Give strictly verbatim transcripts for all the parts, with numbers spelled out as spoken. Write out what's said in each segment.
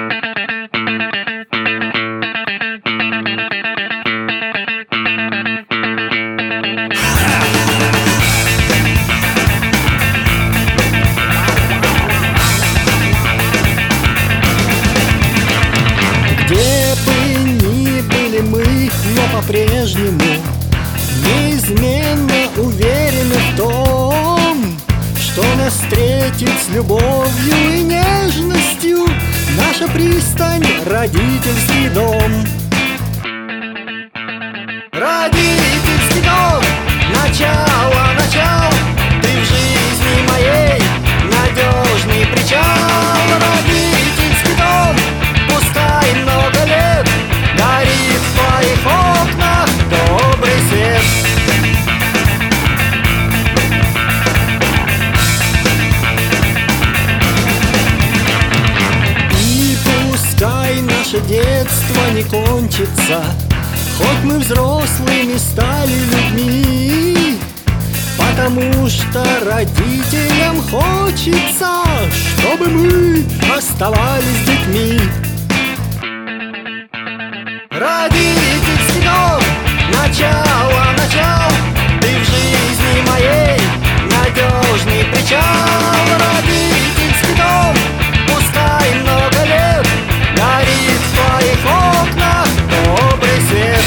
По-прежнему неизменно уверены в том, что нас встретит с любовью и нежностью наша пристань, родительский дом. Родительский дом, начало, начало, ты в жизни моей надежный причал. Родительский дом, пускай много лет горит в твоих окнах добрый свет. И пускай наше детство не кончится, хоть мы взрослыми стали людьми, потому что родителям хочется, чтобы мы оставались детьми. Родительский дом, начало, начало, ты в жизни моей надежный причал. Родительский дом, пускай много лет горит в твоих окнах добрый свет.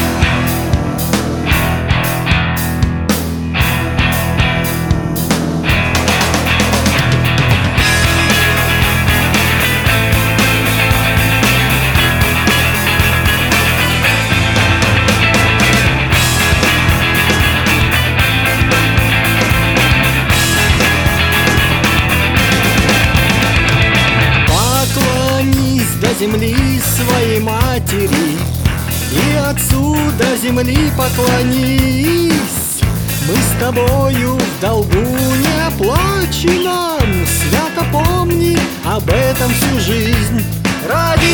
Земли своей матери и отцу до земли поклонись. Мы с тобою в долгу не оплаченном, свято помни об этом всю жизнь. Ради